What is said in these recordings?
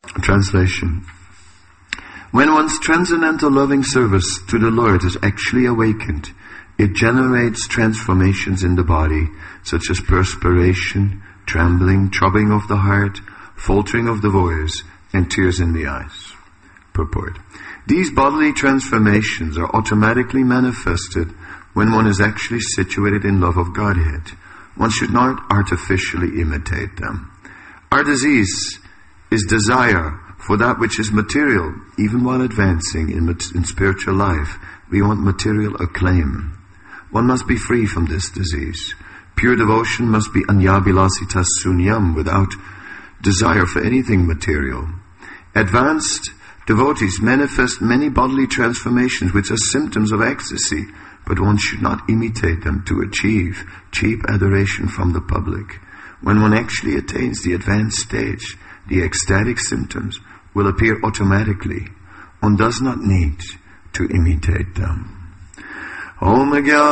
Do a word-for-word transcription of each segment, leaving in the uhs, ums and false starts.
Translation. When one's transcendental loving service to the Lord is actually awakened, it generates transformations in the body, such as perspiration, trembling, throbbing of the heart, faltering of the voice, and tears in the eyes. Purport. These bodily transformations are automatically manifested when one is actually situated in love of Godhead. One should not artificially imitate them. Our disease is desire for that which is material. Even while advancing in, in spiritual life, we want material acclaim. One must be free from this disease. Pure devotion must be anyabilasita sunyam, without desire for anything material. Advanced devotees manifest many bodily transformations which are symptoms of ecstasy, but one should not imitate them to achieve cheap adoration from the public. When one actually attains the advanced stage, the ecstatic symptoms will appear automatically. One does not need to imitate them. Om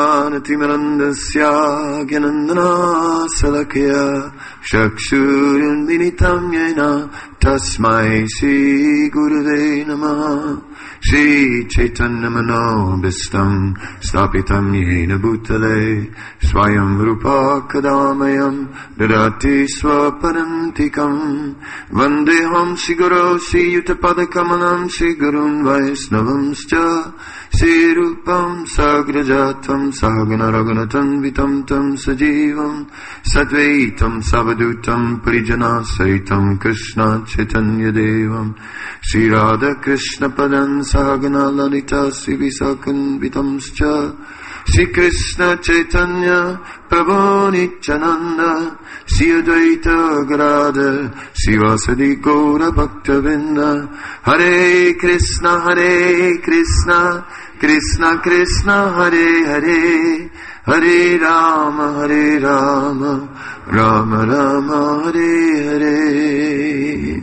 Jnana-timirandasya Gyanandana Salakya Chakshurin Vinitam Yena Tasmai Sri Gurave Namaha Shri Chaitanya Manobhistam Stapitam Yena Bhutale Swayam Rupa Kadamayam Dadati Swaparantikam Vandeham Shri Guru Shri Yutapadakamanam Shri Gurun Vaisnavamscha Shri Rupam Sagrajatam Sagana Raghunatam Vitam Tam Sajivam Sadvaitam Savadutam Parijana Saitam Krishna Chaitanya Devam Shri Radha Krishna Padan Sagana Lalita Sri Visakan Vitamscha Shri Krishna Chaitanya Prabhu Nityananda Shri Advaita Gadadhar Shri Vasadi Gaura Bhaktavinda Hare Krishna Hare Krishna Krishna Krishna Hare Hare Hare Rama Hare Rama Rama Rama Hare Hare.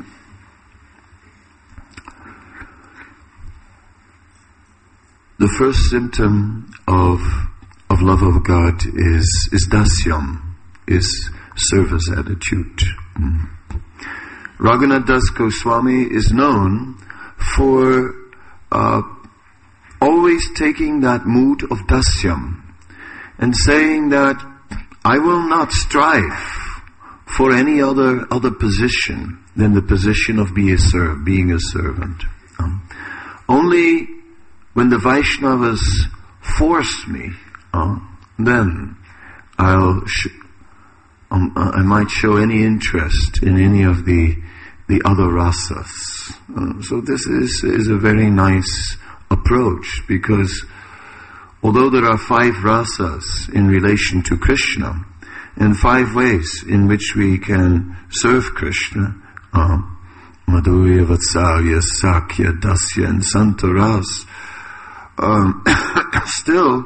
The first symptom of of love of God is is dasyam, is service attitude. Mm. Raghunath Das Goswami is known for uh, always taking that mood of dasyam and saying that I will not strive for any other other position than the position of being a serv, being a servant. Um, only when the Vaishnavas force me, uh, then I'll sh- um, I might show any interest in any of the the other rasas. Uh, so this is is a very nice approach, because although there are five rasas in relation to Krishna, and five ways in which we can serve Krishna, uh, Madhurya, Vatsalya, Sakya, Dasya, and Santaras, um, still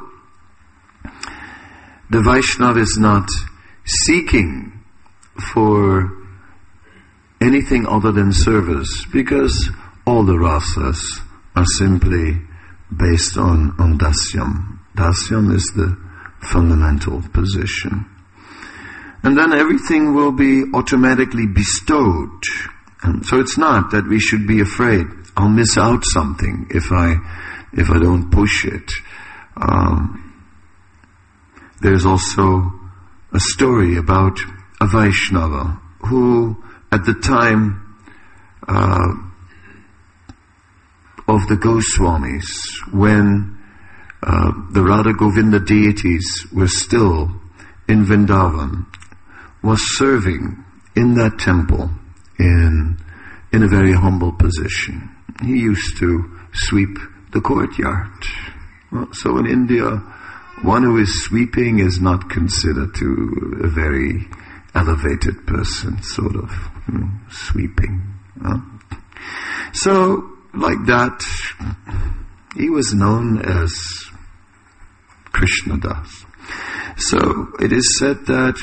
the Vaishnava is not seeking for anything other than service, because all the rasas are simply based on, on dasyam. Dasyam is the fundamental position. And then everything will be automatically bestowed. And so it's not that we should be afraid, I'll miss out something if I if I don't push it. Um, there's also a story about a Vaishnava who, at the time uh, of the Goswamis, when uh, the Radha Govinda deities were still in Vrindavan, was serving in that temple in in a very humble position. He used to sweep the courtyard. Well, so in India, one who is sweeping is not considered to a very elevated person, sort of, you know, sweeping. Huh? So, like that, he was known as Krishnadas. So, it is said that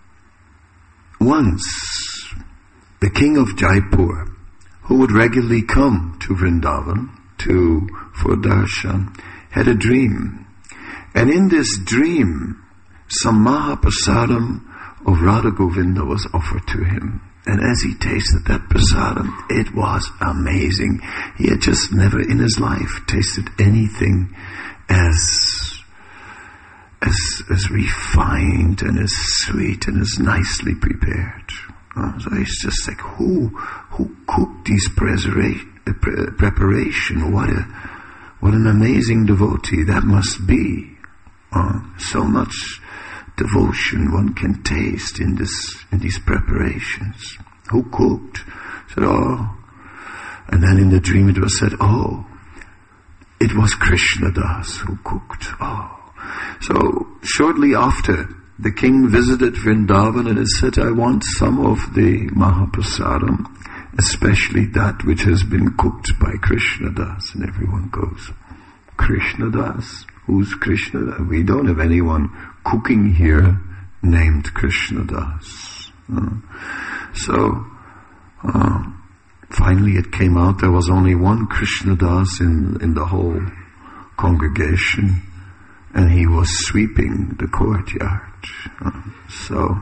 once the king of Jaipur, who would regularly come to Vrindavan to for darshan, had a dream. And in this dream, some Mahaprasadam of Radha Govinda was offered to him. And as he tasted that prasadam, it was amazing. He had just never in his life tasted anything as, as, as refined and as sweet and as nicely prepared. Uh, so he's just like, who, who cooked these presera- preparation? What a, what an amazing devotee that must be. Uh, so much devotion one can taste in this, in these preparations. Who cooked? Said, oh. And then in the dream it was said, oh, it was Krishna Das who cooked. Oh. So shortly after, the king visited Vrindavan and he said, I want some of the Mahaprasadam, especially that which has been cooked by Krishna Das. And everyone goes, Krishna Das? Who's Krishna Das? We don't have anyone cooking here named Krishna Das. Uh, so, uh, finally it came out there was only one Krishna Das in, in the whole congregation, and he was sweeping the courtyard. Uh, so,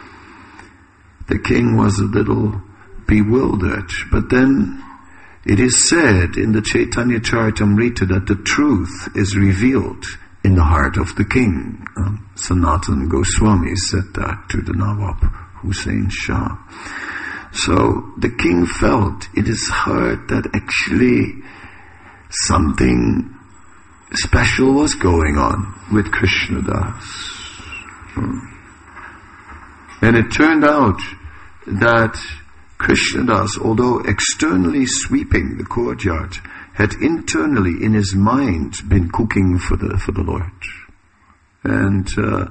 the king was a little bewildered, but then it is said in the Chaitanya Charitamrita that the truth is revealed in the heart of the king. Um, Sanatana Goswami said that to the Nawab Hussain Shah. So the king felt in his heart that actually something special was going on with Krishna Das. Hmm. And it turned out that Krishna Das, although externally sweeping the courtyard, had internally in his mind been cooking for the for the Lord, and uh,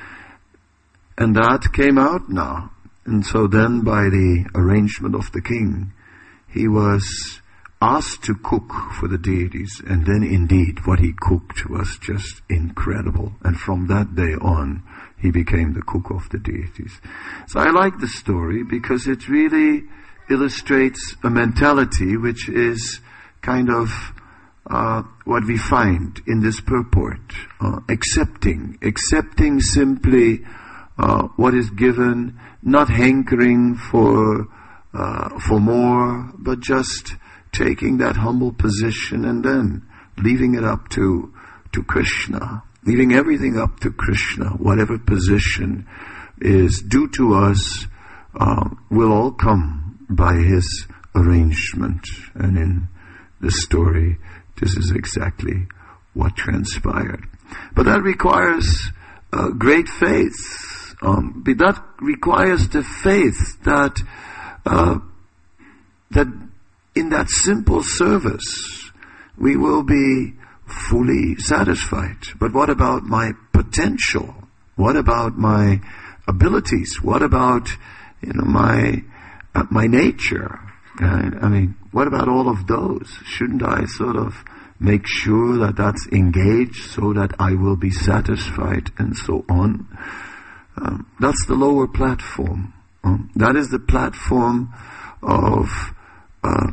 and that came out now. And so then, by the arrangement of the king, he was asked to cook for the deities, and then indeed what he cooked was just incredible. And from that day on, he became the cook of the deities. So I like the story because it really illustrates a mentality which is kind of uh, what we find in this purport. Uh, accepting. Accepting simply uh, what is given, not hankering for, uh, for more, but just taking that humble position and then leaving it up to, to Krishna. Leaving everything up to Krishna, whatever position is due to us, uh, will all come by His arrangement. And in the story, this is exactly what transpired. But that requires uh, great faith. Um, but that requires the faith that uh, that in that simple service we will be fully satisfied. But what about my potential? What about my abilities? What about, you know, my uh, my nature? Uh, I mean, what about all of those? Shouldn't I sort of make sure that that's engaged so that I will be satisfied and so on? Um, that's the lower platform. Um, that is the platform of uh,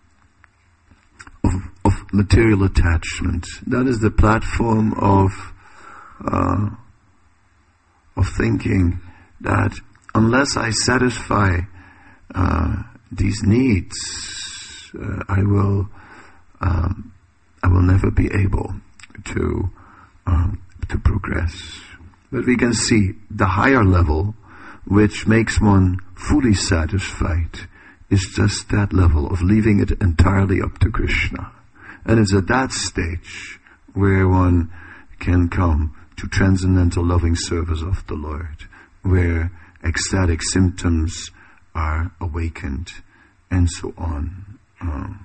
of of material attachment. That is the platform of uh, of thinking that unless I satisfy uh, these needs, uh, I will um, I will never be able to um, to progress. But we can see the higher level, which makes one fully satisfied, is just that level of leaving it entirely up to Krishna. And it's at that stage where one can come to transcendental loving service of the Lord, where ecstatic symptoms are awakened, and so on. Um,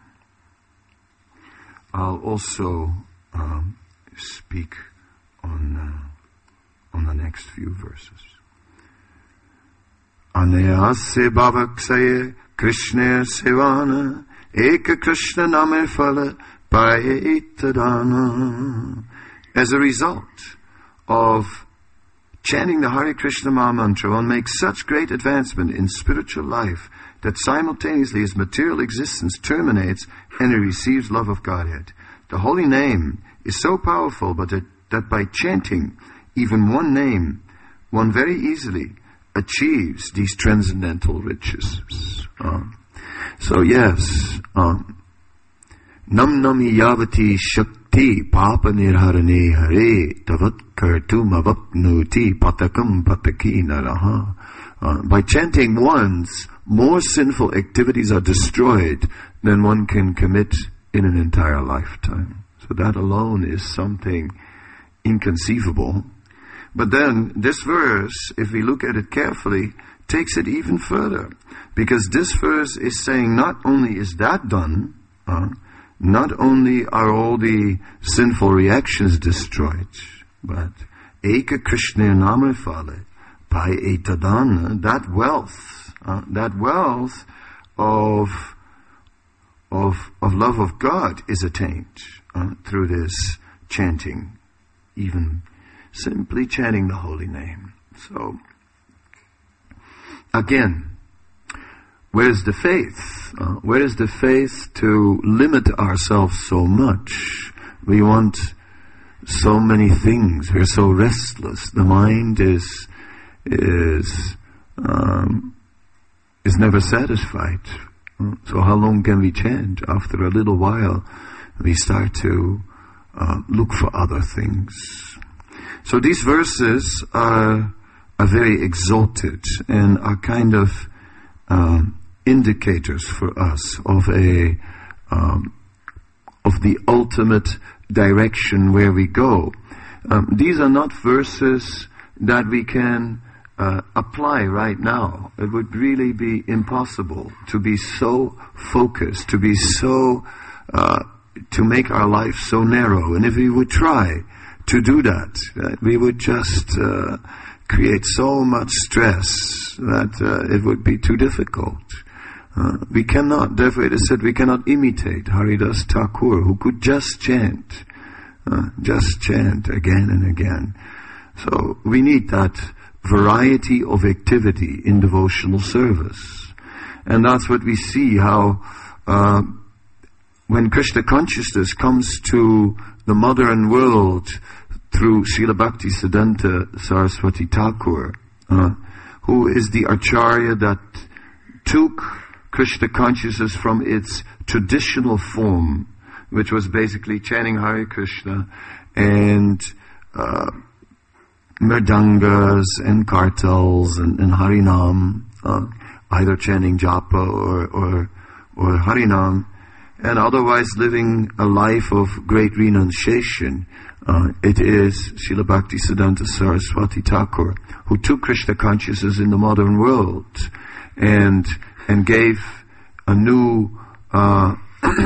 I'll also um, speak on uh, on the next few verses. Anayase bhavaksaye Krishna sevana eka Krishna name phala paye itadana. As a result of chanting the Hare Krishna Maha Mantra, one makes such great advancement in spiritual life that simultaneously his material existence terminates and he receives love of Godhead. The holy name is so powerful, but that, that by chanting even one name, one very easily achieves these transcendental riches. Um, so yes, um, Nam nami yavati shakti papa nirharane hare tavat kartum avapnuti patakam pataki naraha. Uh, by chanting once, more sinful activities are destroyed than one can commit in an entire lifetime. So that alone is something inconceivable. But then this verse, if we look at it carefully, takes it even further. Because this verse is saying not only is that done, uh, not only are all the sinful reactions destroyed, but Eka Krishna Namafale, by Etadana, that wealth, uh, that wealth of, of, of love of God is attained uh, through this chanting, even simply chanting the holy name. So, again, where is the faith? Uh, where is the faith to limit ourselves so much? We want so many things. We're so restless. The mind is is um, is never satisfied. So how long can we chant? After a little while, we start to uh, look for other things. So these verses are are very exalted and are kind of um, indicators for us of a um, of the ultimate direction where we go. Um, these are not verses that we can uh, apply right now. It would really be impossible to be so focused, to be so uh, to make our life so narrow. And if we would try to do that, uh, we would just uh, create so much stress that uh, it would be too difficult. Uh, we cannot, therefore it is said, we cannot imitate Haridas Thakur, who could just chant, uh, just chant again and again. So we need that variety of activity in devotional service. And that's what we see, how uh, when Krishna consciousness comes to the modern world through Srila Bhaktisiddhanta Saraswati Thakur, uh, who is the Acharya that took Krishna consciousness from its traditional form, which was basically chanting Hare Krishna and uh, mridangas and kartals and, and Harinam, uh, either chanting Japa or, or, or Harinam, and otherwise living a life of great renunciation. Uh, it is Srila Bhaktisiddhanta Saraswati Thakur who took Krishna consciousness in the modern world and and gave a new uh,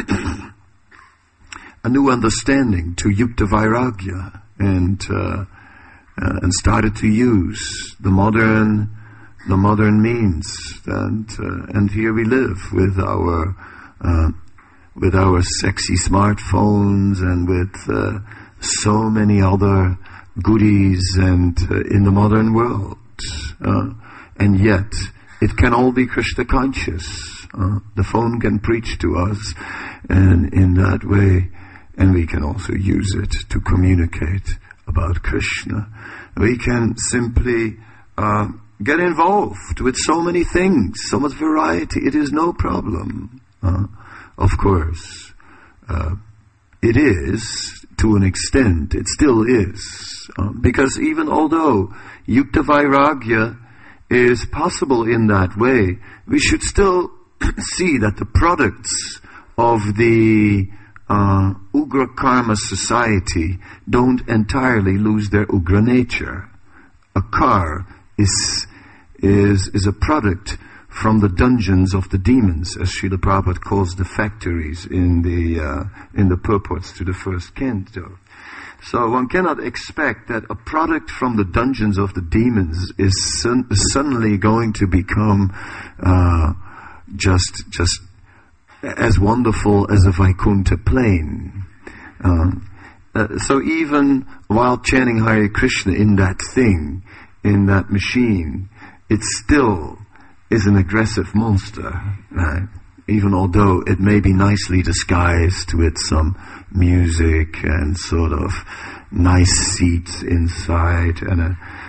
a new understanding to Yukta Vairagya, and uh, uh, and started to use the modern the modern means, and uh, and here we live with our uh, with our sexy smartphones and with uh, so many other goodies and uh, in the modern world, uh, and yet it can all be Krishna conscious. Uh, the phone can preach to us, and in that way, and we can also use it to communicate about Krishna. We can simply uh, get involved with so many things, so much variety. It is no problem. Uh, of course, uh, it is to an extent. It still is, uh, because even although Yukta Vairagya is possible in that way, we should still see that the products of the uh, Ugra Karma society don't entirely lose their Ugra nature. A car is is is a product from the dungeons of the demons, as Srila Prabhupada calls the factories in the uh, in the purports to the first canto. So one cannot expect that a product from the dungeons of the demons is sun- suddenly going to become uh, just just as wonderful as a Vaikuntha plain. Uh, uh, so even while chanting Hare Krishna in that thing, in that machine, it still is an aggressive monster, right? Even although it may be nicely disguised with some music and sort of nice seats inside and a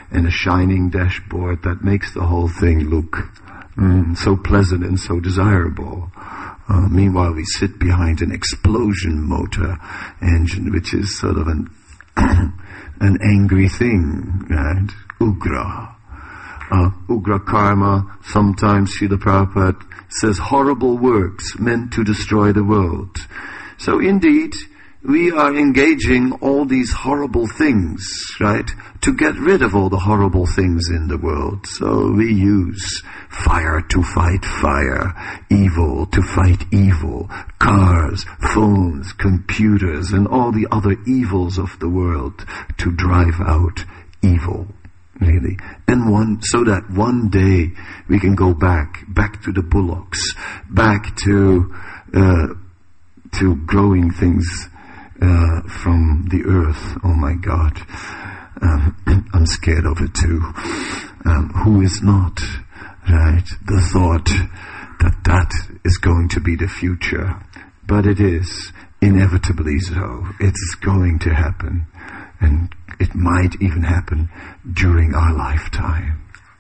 and a shining dashboard that makes the whole thing look mm, so pleasant and so desirable. Uh, meanwhile, we sit behind an explosion motor engine, which is sort of an an angry thing, right? Ugra. Uh, Ugra karma, sometimes Srila Prabhupada says horrible works meant to destroy the world. So indeed, we are engaging all these horrible things, right, to get rid of all the horrible things in the world. So we use fire to fight fire, evil to fight evil, cars, phones, computers, and all the other evils of the world to drive out evil, really. And one, so that one day we can go back, back to the bullocks, back to, uh, to growing things Uh, from the earth. Oh my God. Um, I'm scared of it too. Um, who is not, right? The thought that that is going to be the future. But it is inevitably so. It's going to happen. And it might even happen during our lifetime.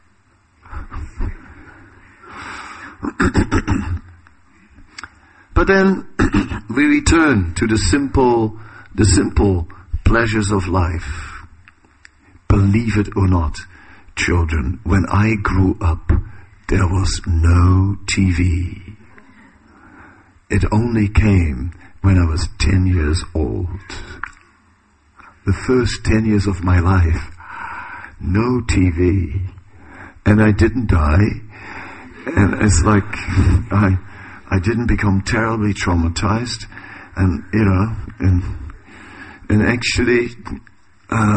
But then we return to the simple, the simple pleasures of life. Believe it or not, children, when I grew up, there was no T V. It only came when I was ten years old. The first ten years of my life, no T V. And I didn't die. And it's like, I... I didn't become terribly traumatized, and you know, and and actually, uh,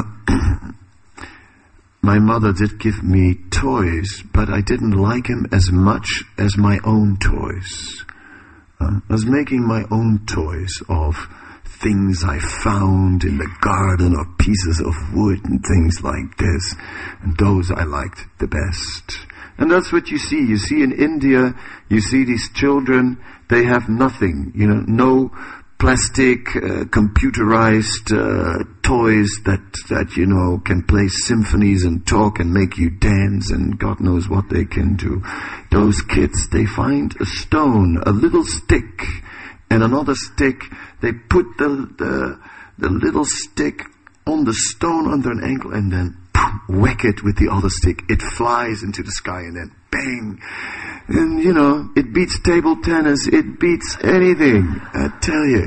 my mother did give me toys, but I didn't like them as much as my own toys. Uh, I was making my own toys of things I found in the garden, or pieces of wood and things like this, and those I liked the best. And that's what you see. You see in India, you see these children, they have nothing, you know, no plastic, uh, computerized uh, toys that, that, you know, can play symphonies and talk and make you dance and God knows what they can do. Those kids, they find a stone, a little stick, and another stick. They put the, the, the little stick on the stone under an ankle and then whack it with the other stick. It flies into the sky and then bang. And you know, it beats table tennis. It beats anything, I tell you.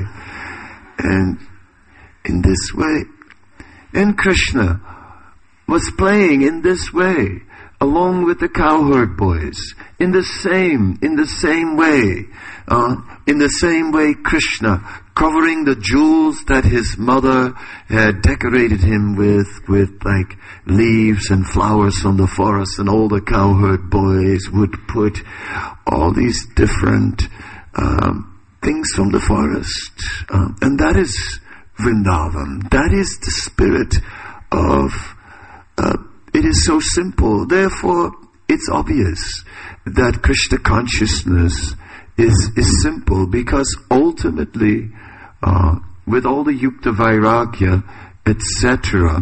And in this way, and Krishna was playing in this way, along with the cowherd boys, in the same, in the same way, uh, in the same way Krishna, covering the jewels that his mother had decorated him with, with like leaves and flowers from the forest, and all the cowherd boys would put all these different um, things from the forest. Uh, and that is Vrindavan. That is the spirit of, uh, it is so simple. Therefore, it's obvious that Krishna consciousness is, is simple, because ultimately, Uh, with all the yukta vairagya, et cetera,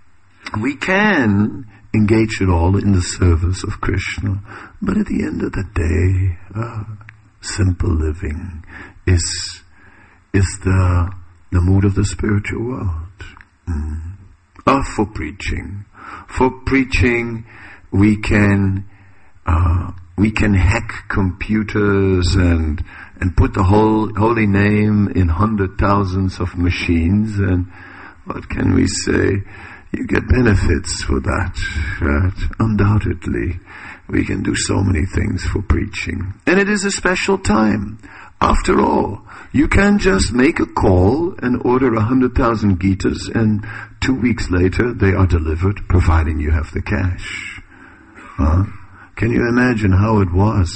we can engage it all in the service of Krishna. But at the end of the day, uh, simple living is is the the mood of the spiritual world. Mm. Uh, for preaching, for preaching, we can uh, we can hack computers and. and put the whole holy name in hundred thousands of machines, and what can we say? You get benefits for that, right? Undoubtedly. We can do so many things for preaching. And it is a special time. After all, you can just make a call and order a hundred thousand Gitas, and two weeks later they are delivered, providing you have the cash. Huh? Can you imagine how it was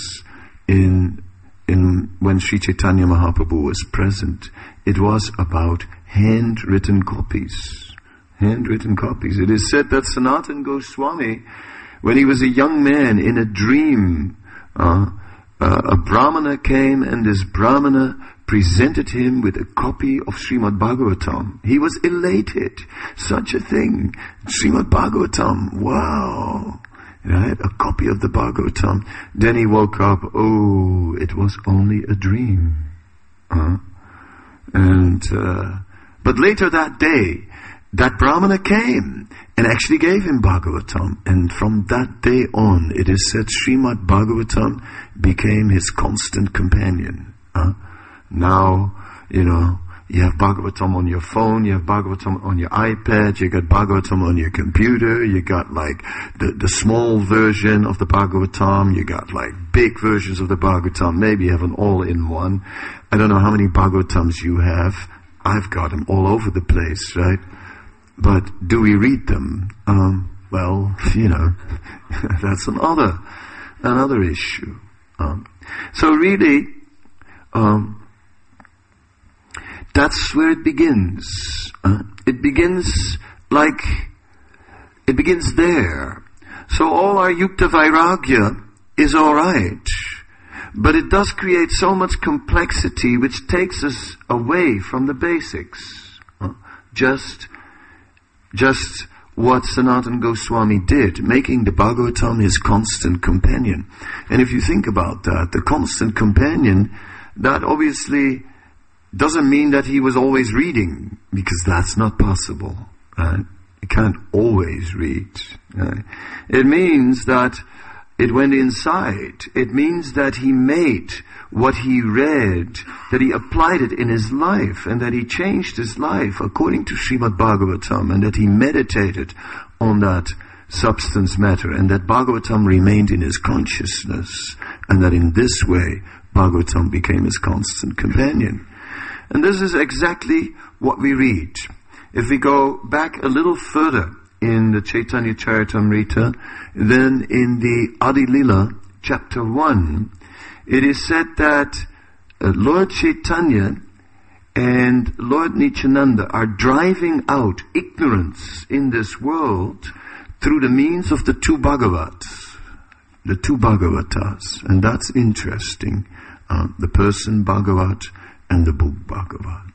in In, when Sri Chaitanya Mahaprabhu was present? It was about handwritten copies. Handwritten copies. It is said that Sanatana Goswami, when he was a young man, in a dream, uh, uh, a Brahmana came, and this Brahmana presented him with a copy of Srimad Bhagavatam. He was elated. Such a thing. Srimad Bhagavatam. Wow. Right? A copy of the Bhagavatam. Then he woke up. Oh, it was only a dream. Uh, and, uh, but later that day, that Brahmana came and actually gave him Bhagavatam. And from that day on, it is said Srimad Bhagavatam became his constant companion. Uh, now, you know, you have Bhagavatam on your phone, you have Bhagavatam on your iPad, you got Bhagavatam on your computer, you got like the, the small version of the Bhagavatam, you got like big versions of the Bhagavatam, maybe you have an all-in-one. I don't know how many Bhagavatams you have. I've got them all over the place, right? But do we read them? Um, well, you know, that's another, another issue. Um, so really, um, that's where it begins. Uh, it begins like, it begins there. So all our yukta vairagya is alright, but it does create so much complexity which takes us away from the basics. Uh, just Just what Sanatana Goswami did, making the Bhagavatam his constant companion. And if you think about that, the constant companion, that obviously doesn't mean that he was always reading, because that's not possible. Right? You can't always read. Right? It means that it went inside. It means that he made what he read, that he applied it in his life, and that he changed his life according to Srimad Bhagavatam, and that he meditated on that substance matter, and that Bhagavatam remained in his consciousness, and that in this way Bhagavatam became his constant companion. And this is exactly what we read. If we go back a little further in the Chaitanya Charitamrita, then in the Adi Lila, chapter one, it is said that uh, Lord Chaitanya and Lord Nityananda are driving out ignorance in this world through the means of the two Bhagavats, the two Bhagavatas. And that's interesting. Uh, the person Bhagavat and the book Bhagavat.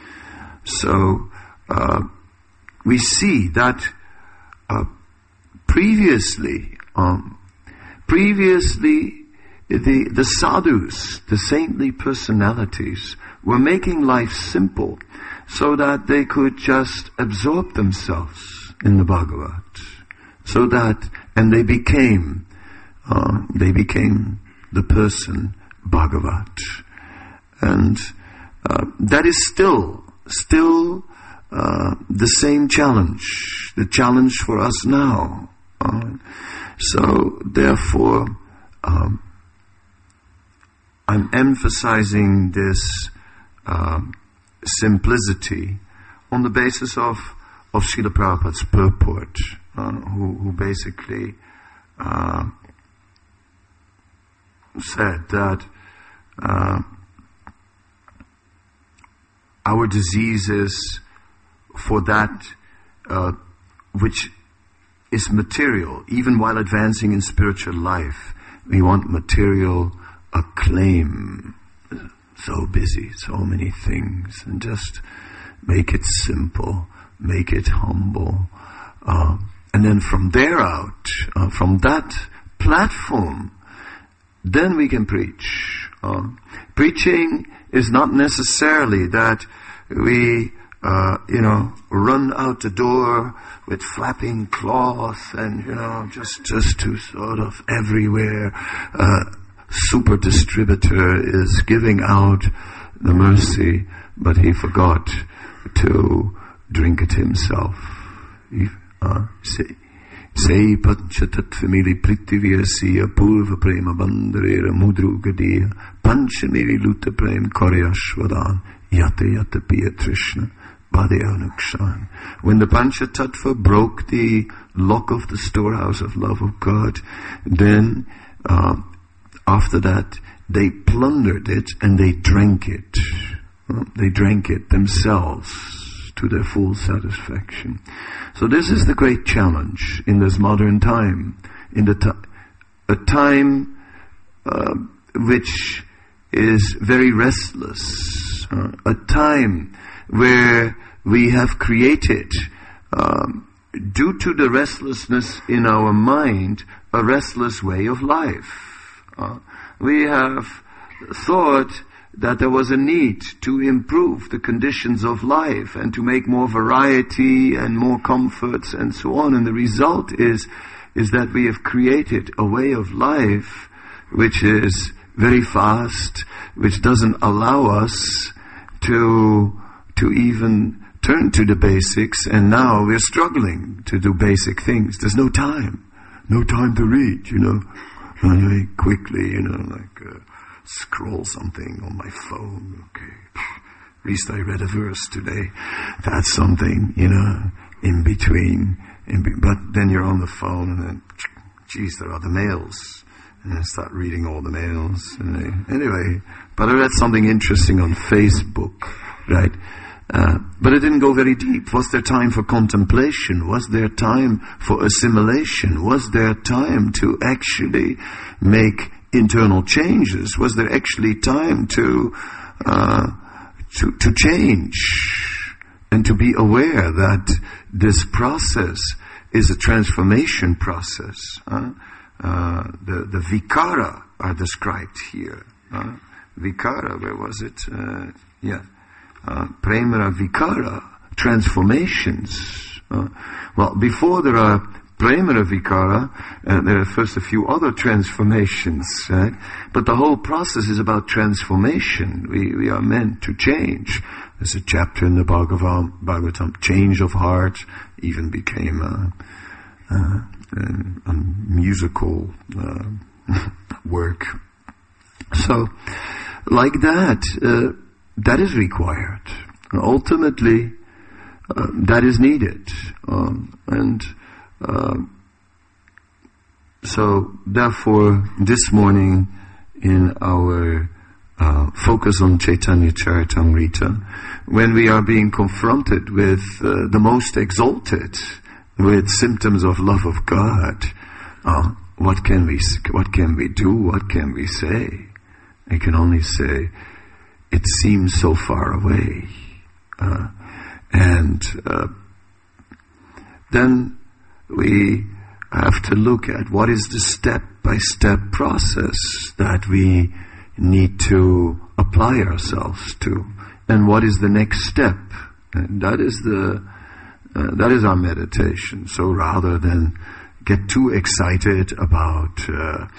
So, uh, we see that uh, previously, um, previously, The, the sadhus, the saintly personalities, were making life simple so that they could just absorb themselves in the Bhagavat. So that, and they became, uh, they became the person Bhagavat. And uh, that is still, still uh, the same challenge, the challenge for us now. Uh, so, therefore, um, I'm emphasizing this uh, simplicity on the basis of, of Srila Prabhupada's purport, uh, who, who basically uh, said that uh, our disease is for that uh, which is material. Even while advancing in spiritual life, we want material acclaim. So busy, so many things, and just make it simple, make it humble, uh, and then from there out, uh, from that platform, then we can preach. Uh, preaching is not necessarily that we, uh, you know, run out the door with flapping cloth and, you know, just just to sort of everywhere. Uh, super distributor is giving out the mercy, but he forgot to drink it himself. Sei panchatatvamili prithivyasiya purva prema bandharera mudrugadiya panchamili luta prem koryashvadan yata yata piya trishna bhadeyanukshan. When the Panchatattva broke the lock of the storehouse of love of God, then uh, after that, they plundered it and they drank it. They drank it themselves to their full satisfaction. So this is the great challenge in this modern time, in the t- a time uh, which is very restless. Uh, a time where we have created, um, due to the restlessness in our mind, a restless way of life. Uh, we have thought that there was a need to improve the conditions of life and to make more variety and more comforts and so on. And the result is, is that we have created a way of life which is very fast, which doesn't allow us to, to even turn to the basics, and now we're struggling to do basic things. There's no time. No time to read, you know. Very quickly, you know, like, uh, scroll something on my phone. Okay, at least I read a verse today. That's something, you know, in between. In be- but then you're on the phone, and then, geez, there are the mails. And I start reading all the mails. And I, anyway, but I read something interesting on Facebook, right? Uh, but it didn't go very deep. Was there time for contemplation? Was there time for assimilation? Was there time to actually make internal changes? Was there actually time to uh, to, to change and to be aware that this process is a transformation process? Uh, uh, the the vikara are described here. Uh, vikara, where was it? Uh, yeah. Uh, premara vikara, transformations. Uh, well, before there are premara vikara, uh, there are first a few other transformations, right? But the whole process is about transformation. We we are meant to change. There's a chapter in the Bhagavad, Bhagavatam, change of heart, even became a, a, a musical uh, work. So, like that, uh, that is required. Ultimately, uh, that is needed. Um, and uh, so, therefore, this morning in our uh, focus on Chaitanya Charitamrita, when we are being confronted with uh, the most exalted, with symptoms of love of God, uh, what can we what can we do? What can we say? I can only say, it seems so far away. Uh, and uh, then we have to look at what is the step-by-step process that we need to apply ourselves to, and what is the next step. And that is the uh, that is our meditation. So rather than get too excited about, uh,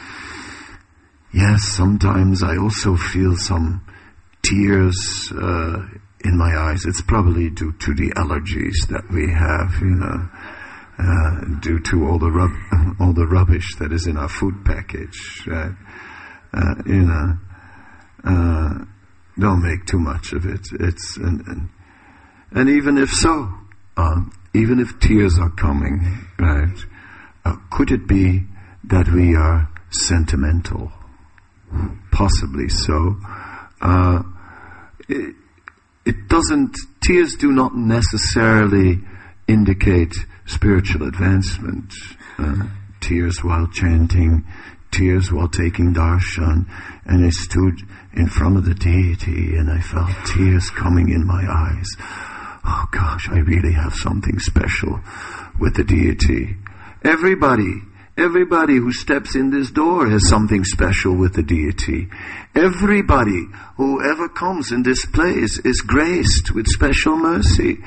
yes, sometimes I also feel some tears uh, in my eyes. It's probably due to the allergies that we have, you know, uh, due to all the rub- all the rubbish that is in our food package, right? Uh, you know, uh, don't make too much of it. It's and and, and even if so, uh, even if tears are coming, right? Uh, could it be that we are sentimental? Possibly so. Uh, it, it doesn't, tears do not necessarily indicate spiritual advancement. Uh, tears while chanting, tears while taking darshan, and I stood in front of the deity and I felt tears coming in my eyes. Oh gosh, I really have something special with the deity. Everybody Everybody who steps in this door has something special with the deity. Everybody who ever comes in this place is graced with special mercy.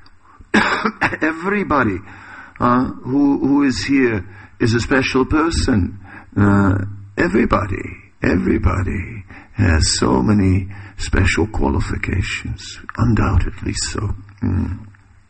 Everybody uh, who who is here is a special person. Uh, everybody, everybody has so many special qualifications, undoubtedly so. Mm.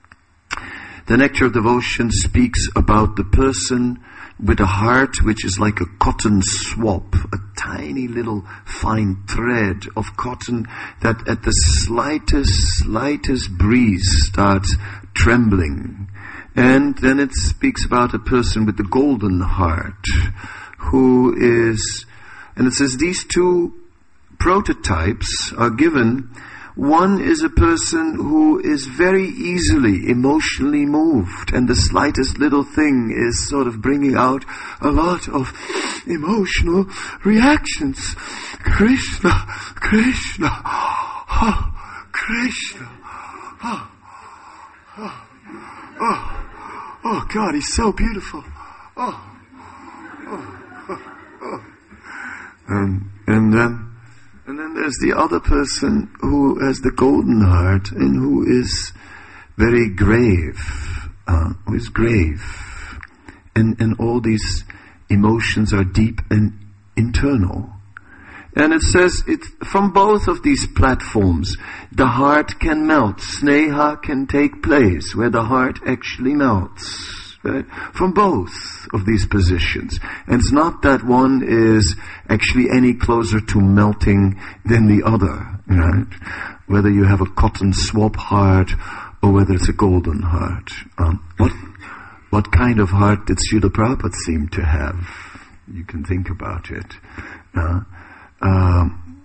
The Nectar of Devotion speaks about the person with a heart which is like a cotton swab, a tiny little fine thread of cotton that at the slightest, slightest breeze starts trembling. And then it speaks about a person with the golden heart, who is, and it says these two prototypes are given one is a person who is very easily emotionally moved, and the slightest little thing is sort of bringing out a lot of emotional reactions. Krishna, Krishna, oh, Krishna, oh, oh, oh, oh God, he's so beautiful. Oh, oh, oh, oh. And, and then And then there's the other person who has the golden heart and who is very grave, uh, who is grave. And, and all these emotions are deep and internal. And it says it from both of these platforms, the heart can melt. Sneha can take place where the heart actually melts. Right? From both of these positions. And it's not that one is actually any closer to melting than the other. Right? Whether you have a cotton swab heart or whether it's a golden heart. Um, what what kind of heart did Srila Prabhupada seem to have? You can think about it. Uh, um,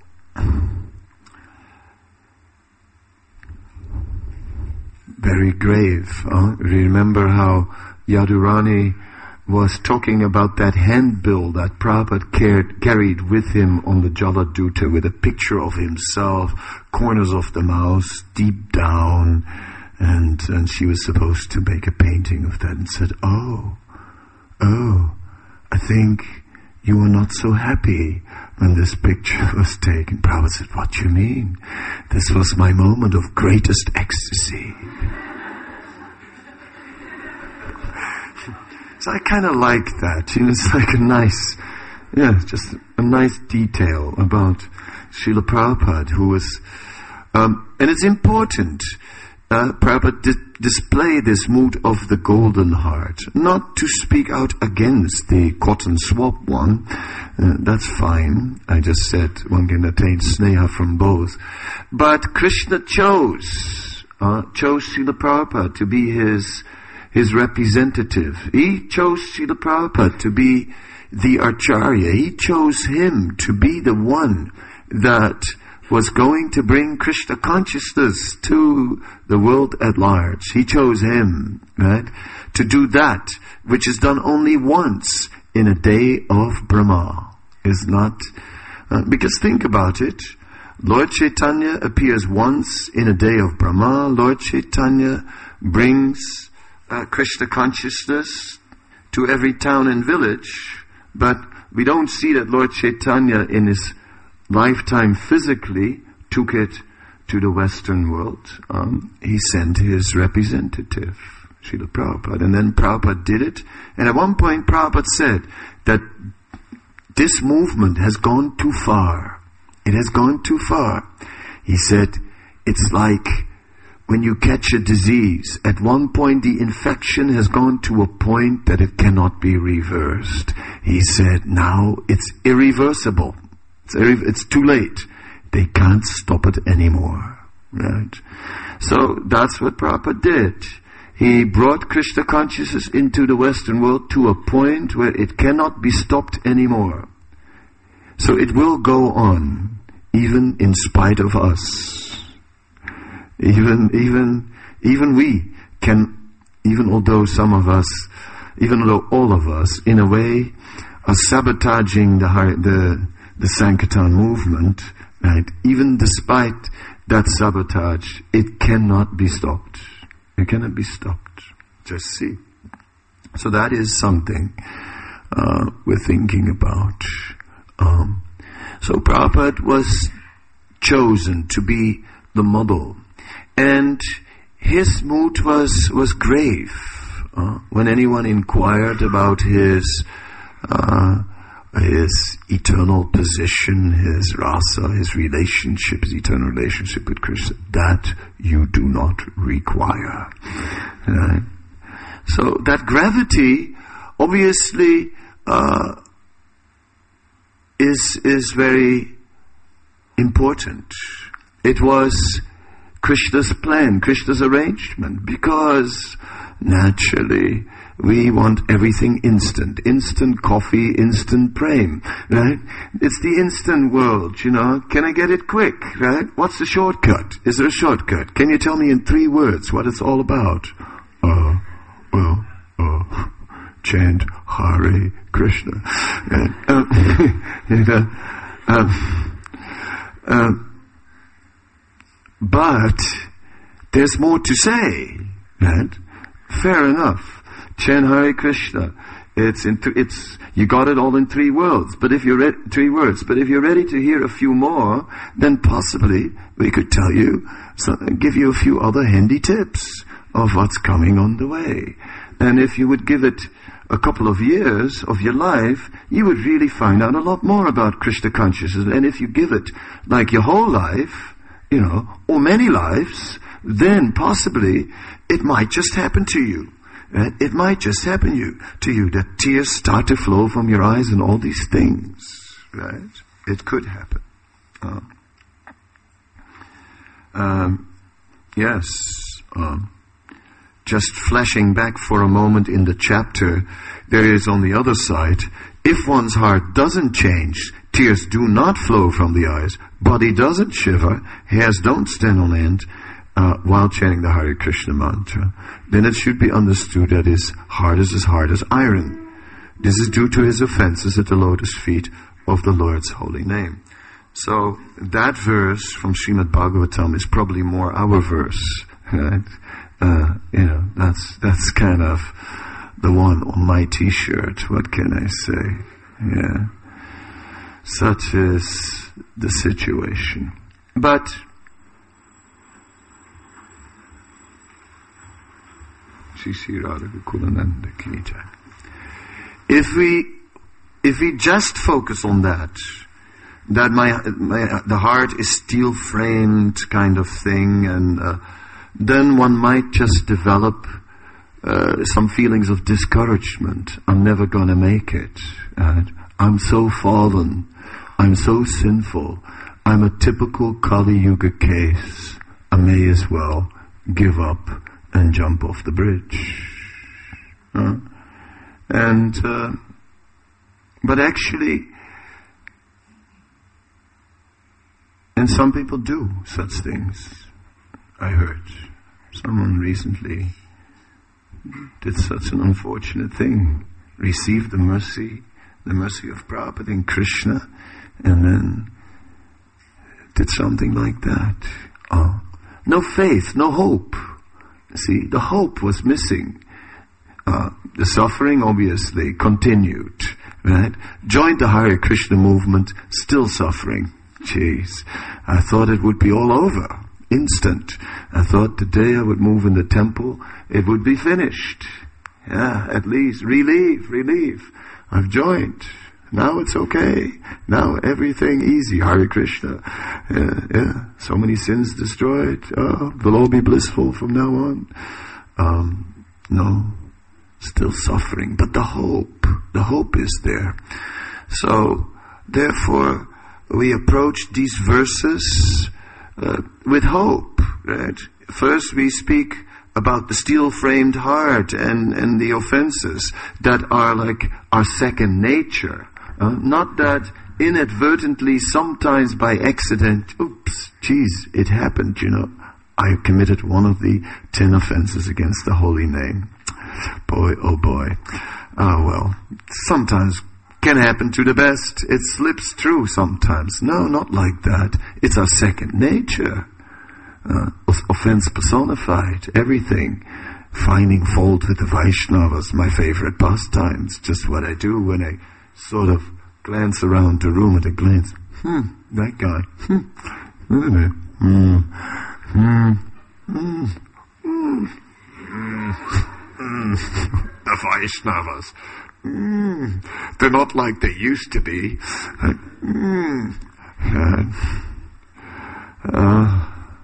very grave. Uh, remember how Yadurani was talking about that handbill that Prabhupada cared, carried with him on the Jaladuta with a picture of himself, corners of the mouth, deep down, and, and she was supposed to make a painting of that and said, oh, oh, I think you were not so happy when this picture was taken. Prabhupada said, what do you mean? This was my moment of greatest ecstasy. So I kind of like that. You know, it's like a nice, yeah, just a nice detail about Srila Prabhupada, who was, um, and it's important. Uh, Prabhupada di- display this mood of the golden heart, not to speak out against the cotton swab one. Uh, that's fine. I just said one can attain sneha from both. But Krishna chose, uh, chose Srila Prabhupada to be his his representative. He chose Srila Prabhupada to be the Acharya. He chose him to be the one that was going to bring Krishna consciousness to the world at large. He chose him, right, to do that which is done only once in a day of Brahma. Is not, uh, because think about it, Lord Chaitanya appears once in a day of Brahma. Lord Chaitanya brings Uh, Krishna consciousness to every town and village, but we don't see that Lord Chaitanya in his lifetime physically took it to the Western world. Um, he sent his representative, Srila Prabhupada, and then Prabhupada did it. And at one point Prabhupada said that this movement has gone too far. It has gone too far. He said, it's like when you catch a disease, at one point the infection has gone to a point that it cannot be reversed. He said, now it's irreversible. It's, irre- it's too late. They can't stop it anymore. Right? So that's what Prabhupada did. He brought Krishna consciousness into the Western world to a point where it cannot be stopped anymore. So it will go on, even in spite of us. Even, even, even we can, even although some of us, even though all of us, in a way, are sabotaging the the the Sankirtan movement, right? Even despite that sabotage, it cannot be stopped. It cannot be stopped. Just see. So that is something uh, we're thinking about. Um, so Prabhupada was chosen to be the model. And his mood was, was grave. Uh, when anyone inquired about his, uh, his eternal position, his rasa, his relationship, his eternal relationship with Krishna, that you do not require. Right? So that gravity, obviously, uh, is, is very important. It was Krishna's plan, Krishna's arrangement, because naturally we want everything instant. Instant coffee, instant prem, right? It's the instant world, you know. Can I get it quick, right? What's the shortcut? Is there a shortcut? Can you tell me in three words what it's all about? Uh, well, uh, chant Hare Krishna. Right? Um, you know, um, um, but there's more to say, right? Fair enough. Chant Hare Krishna. It's in th- it's you got it all in three words. But if you're re- three words. But if you're ready to hear a few more, then possibly we could tell you, so, give you a few other handy tips of what's coming on the way. And if you would give it a couple of years of your life, you would really find out a lot more about Krishna consciousness. And if you give it like your whole life, you know, or many lives, then possibly it might just happen to you. Right? It might just happen you to you that tears start to flow from your eyes and all these things. Right? It could happen. Um, um, yes. Um, just flashing back for a moment in the chapter, there is on the other side, if one's heart doesn't change, tears do not flow from the eyes, body doesn't shiver, hairs don't stand on end, Uh, while chanting the Hare Krishna mantra, then it should be understood that his heart is as hard as iron. This is due to his offenses at the lotus feet of the Lord's holy name. So that verse from Srimad Bhagavatam is probably more our verse, right? Uh, you know, that's that's kind of the one on my T-shirt. What can I say? Yeah, such is the situation, but. If we, if we just focus on that, that my, my the heart is steel framed kind of thing, and uh, then one might just develop uh, some feelings of discouragement. I'm never gonna make it. Right? I'm so fallen. I'm so sinful. I'm a typical Kali Yuga case. I may as well give up and jump off the bridge. Uh, and, uh, but actually, and some people do such things. I heard someone recently did such an unfortunate thing, received the mercy, the mercy of Prabhupada and Krishna, and then did something like that. Oh, no faith, no hope. See, the hope was missing. Uh, the suffering obviously continued, right? Joined the Hare Krishna movement, still suffering. Jeez, I thought it would be all over, instant. I thought the day I would move in the temple, it would be finished. Yeah, at least, relief, relief. I've joined. Now it's okay. Now everything easy. Hare Krishna. Yeah, yeah. So many sins destroyed. Oh, they'll all be blissful from now on. Um, no. Still suffering. But the hope. The hope is there. So, therefore, we approach these verses uh, with hope. Right? First we speak about the steel-framed heart and, and the offenses that are like our second nature. Uh, not that inadvertently, sometimes by accident, oops, geez, it happened, you know. I committed one of the ten offenses against the holy name. Boy, oh boy. Ah, well, sometimes can happen to the best. It slips through sometimes. No, not like that. It's our second nature. Uh, offense personified, everything. Finding fault with the Vaishnavas, my favorite pastimes. Just what I do when I sort of glance around the room at a glance. Hmm, that guy. Hmm, isn't it? Hmm, hmm, hmm, hmm, hmm. The Vaishnavas. Hmm, they're not like they used to be. Uh, hmm. Uh, uh,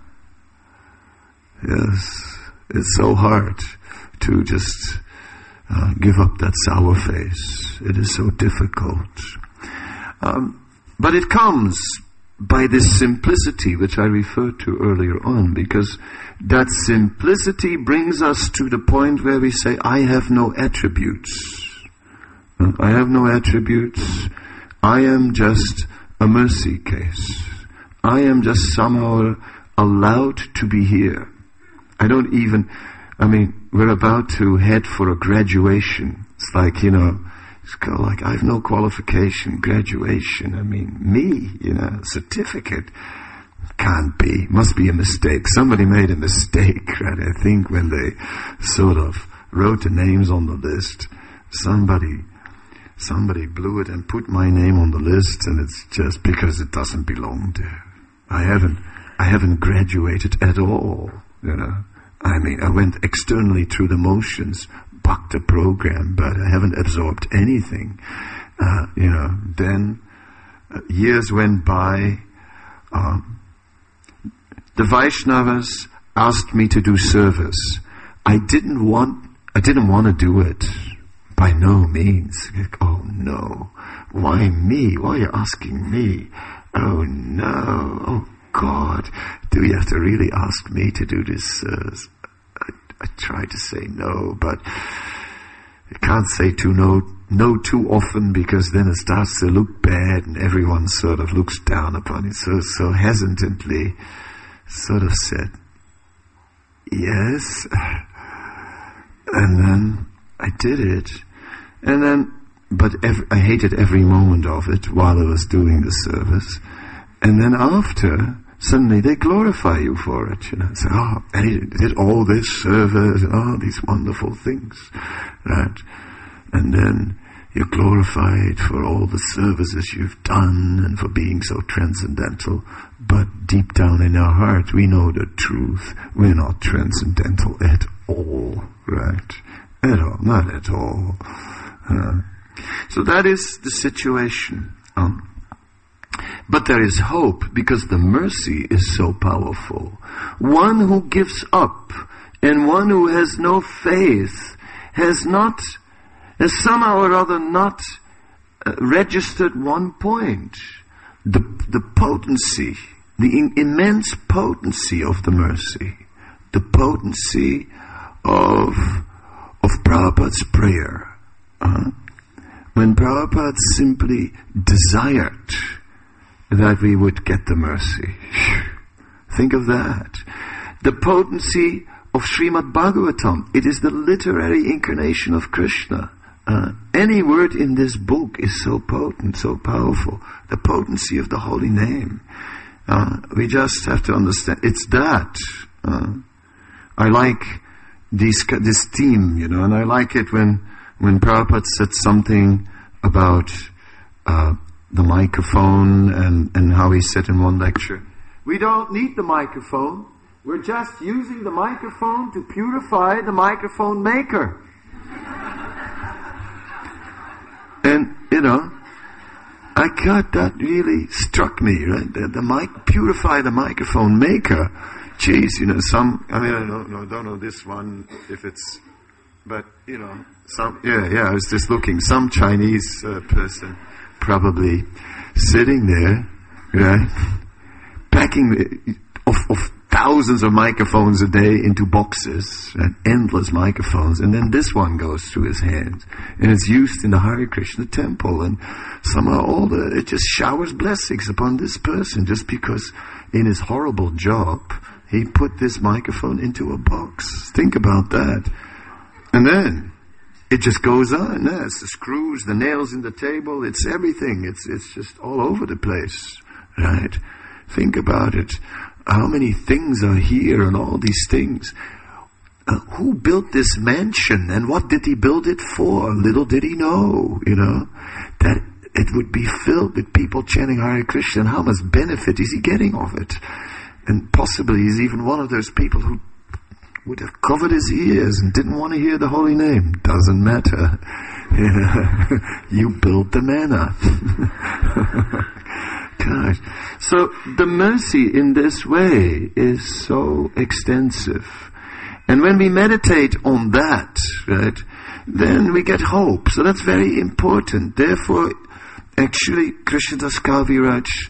yes, it's so hard to just uh, give up that sour face. It is so difficult. Um, but it comes. by this simplicity which I referred to earlier on, because that simplicity brings us to the point where we say, I have no attributes. I have no attributes. I am just a mercy case. I am just somehow allowed to be here. I don't even, I mean, we're about to head for a graduation. It's like, you know, it's kind of like, I have no qualification, graduation. I mean, me, you know, certificate. Can't be. Must be a mistake. Somebody made a mistake, right? I think when they sort of wrote the names on the list, somebody, somebody blew it and put my name on the list, and it's just because it doesn't belong there. I haven't, I haven't graduated at all, you know. I mean, I went externally through the motions, bucked the program, but I haven't absorbed anything. Uh, you know, then uh, years went by. Um, the Vaishnavas asked me to do service. I didn't want, I didn't want to do it. By no means. Like, oh no. Why me? Why are you asking me? Oh no. Oh God. Do you have to really ask me to do this? Uh, I, I try to say no, but you can't say too no, no too often, because then it starts to look bad and everyone sort of looks down upon it. So, so hesitantly sort of said, yes. And then I did it. And then, but ev- I hated every moment of it while I was doing the service. And then after, suddenly they glorify you for it, you know. Say, oh, and he did all this service and all these wonderful things, right? And then you're glorified for all the services you've done and for being so transcendental. But deep down in our heart, we know the truth. We're not transcendental at all, right? At all, not at all. Uh, so that is the situation. Um, but there is hope, because the mercy is so powerful. One who gives up and one who has no faith has not, has somehow or other not uh, registered one point. The, the potency, the in, immense potency of the mercy, the potency of, of Prabhupada's prayer. Uh, when Prabhupada simply desired that we would get the mercy. Think of that. The potency of Srimad Bhagavatam. It is the literary incarnation of Krishna. Uh, any word in this book is so potent, so powerful. The potency of the holy name. Uh, we just have to understand. It's that. Uh, I like this, this theme, you know, and I like it when When Prabhupada said something about uh, the microphone and, and how he said in one lecture, we don't need the microphone, we're just using the microphone to purify the microphone maker. And, you know, I got that really struck me, right? The, the mic, purify the microphone maker. Geez, you know, some, I mean, I don't know, don't know this one, if it's, but, you know, some, yeah, yeah, I was just looking, some Chinese uh, person probably sitting there, right, packing the, of, of thousands of microphones a day into boxes, and endless microphones, and then this one goes through his hands, and it's used in the Hare Krishna temple, and somehow all the, it just showers blessings upon this person, just because in his horrible job, he put this microphone into a box. Think about that. And then, it just goes on. Yeah, it's the screws, the nails in the table, it's everything. It's it's just all over the place, right? Think about it. How many things are here and all these things? Uh, who built this mansion and what did he build it for? Little did he know, you know, that it would be filled with people chanting Hare Krishna, and how much benefit is he getting of it? And possibly he's even one of those people who would have covered his ears and didn't want to hear the holy name. Doesn't matter. You build the manna. God. So the mercy in this way is so extensive. And when we meditate on that, right, then we get hope. So that's very important. Therefore, actually, Krishnadas Kaviraj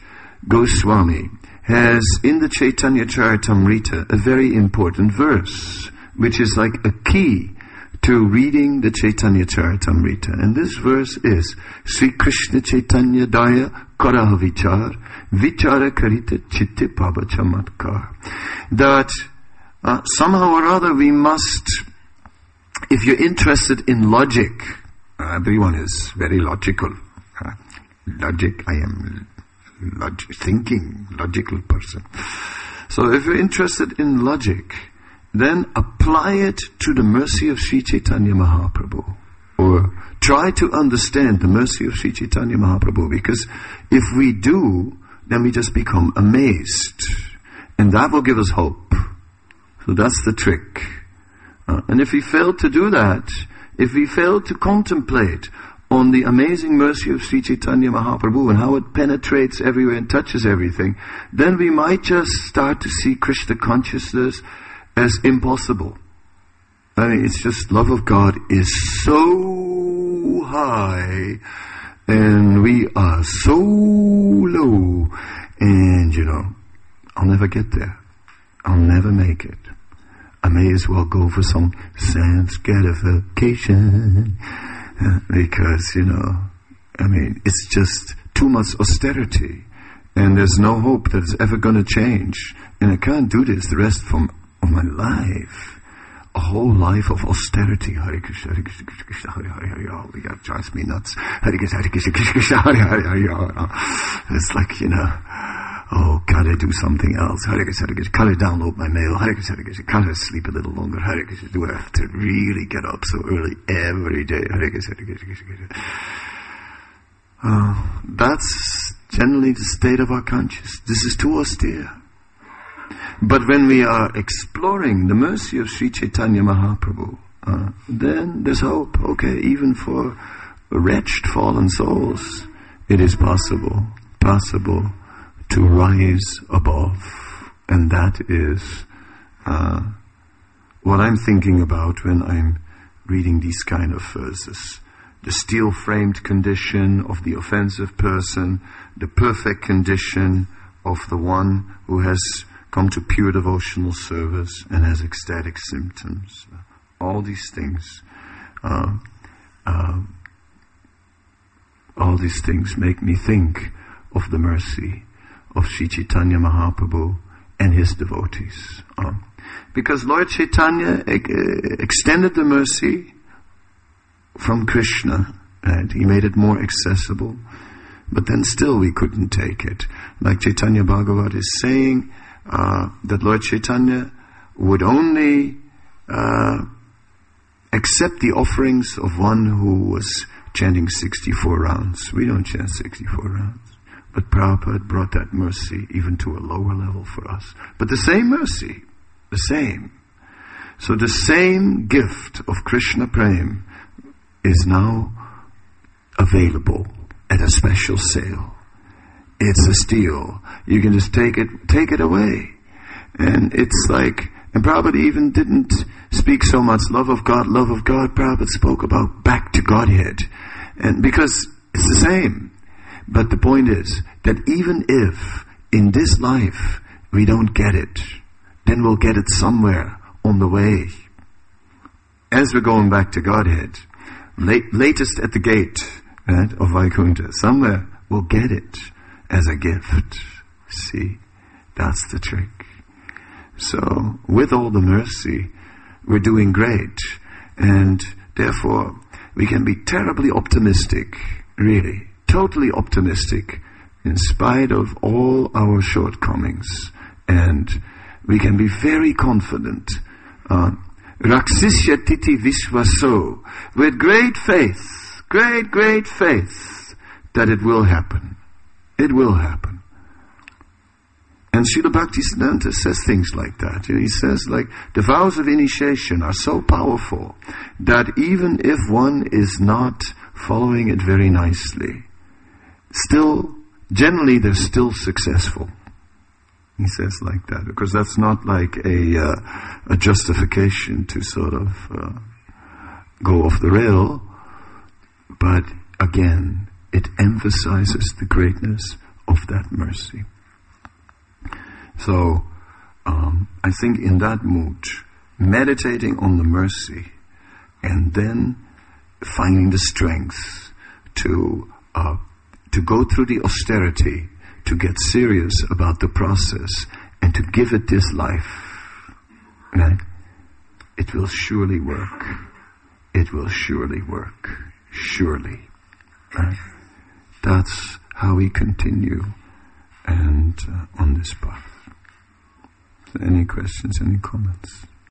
Goswami has in the Chaitanya Charitamrita a very important verse, which is like a key to reading the Chaitanya Charitamrita. And this verse is Sri Krishna Chaitanya Daya Karaha Vichar Vichara Karita Chitte Paba Chamatkar. That uh, somehow or other we must, if you're interested in logic, uh, everyone is very logical. Uh, logic, I am log- thinking, logical person. So if you're interested in logic, then apply it to the mercy of Sri Chaitanya Mahaprabhu. Or try to understand the mercy of Sri Chaitanya Mahaprabhu. Because if we do, then we just become amazed. And that will give us hope. So that's the trick. Uh, and if we fail to do that, if we fail to contemplate on the amazing mercy of Sri Chaitanya Mahaprabhu and how it penetrates everywhere and touches everything, then we might just start to see Krishna consciousness as impossible. I mean, it's just love of God is so high and we are so low, and you know, I'll never get there. I'll never make it. I may as well go for some sense gratification uh, because, you know, I mean, it's just too much austerity and there's no hope that it's ever going to change, and I can't do this the rest from of my life. A whole life of austerity. Hare Krishna, Hare Krishna, Krishna Krishna, Hare Hare, Hare Hare. Oh, that drives me nuts. Hare Krishna, Hare Krishna, Krishna Krishna, Hare Hare, Hare Hare. It's like, you know, oh, gotta do something else. Hare Krishna, Hare Krishna, gotta download my mail. Hare Krishna, Hare Krishna, gotta sleep a little longer. Hare Krishna, do I have to really get up so early every day? Hare Krishna, Hare Krishna, Krishna Krishna. Uh, that's generally the state of our conscience. This is too austere. But when we are exploring the mercy of Sri Chaitanya Mahaprabhu, uh, then there's hope. Okay, even for wretched fallen souls, it is possible, possible to rise above. And that is uh, what I'm thinking about when I'm reading these kind of verses. The steel-framed condition of the offensive person, the perfect condition of the one who has come to pure devotional service and has ecstatic symptoms. All these things, uh, uh, all these things make me think of the mercy of Sri Chaitanya Mahaprabhu and his devotees. Uh, because Lord Chaitanya uh, extended the mercy from Krishna, and he made it more accessible, but then still we couldn't take it. Like Chaitanya Bhagavat is saying, Uh, that Lord Chaitanya would only uh, accept the offerings of one who was chanting sixty-four rounds. We don't chant sixty-four rounds. But Prabhupada brought that mercy even to a lower level for us. But the same mercy, the same. So the same gift of Krishna Prem is now available at a special sale. It's a steal. You can just take it, take it away. And it's like, and Prabhupada even didn't speak so much love of God, love of God. Prabhupada spoke about back to Godhead. And because it's the same. But the point is that even if in this life we don't get it, then we'll get it somewhere on the way. As we're going back to Godhead, late, latest at the gate, right, of Vaikuntha, somewhere we'll get it as a gift. See, that's the trick. So, with all the mercy, we're doing great. And therefore, we can be terribly optimistic, really, totally optimistic, in spite of all our shortcomings. And we can be very confident. Raksisya titi vishvaso, with great faith, great, great faith, that it will happen. It will happen. And Srila Bhaktisiddhanta says things like that. He says, like, the vows of initiation are so powerful that even if one is not following it very nicely, still, generally they're still successful. He says like that, because that's not like a, uh, a justification to sort of uh, go off the rail, but again, it emphasizes the greatness of that mercy. So, um, I think in that mood, meditating on the mercy, and then finding the strength to uh, to go through the austerity, to get serious about the process, and to give it this life, right? It will surely work. It will surely work. Surely. Right? That's how we continue and uh, on this path. So any questions, any comments?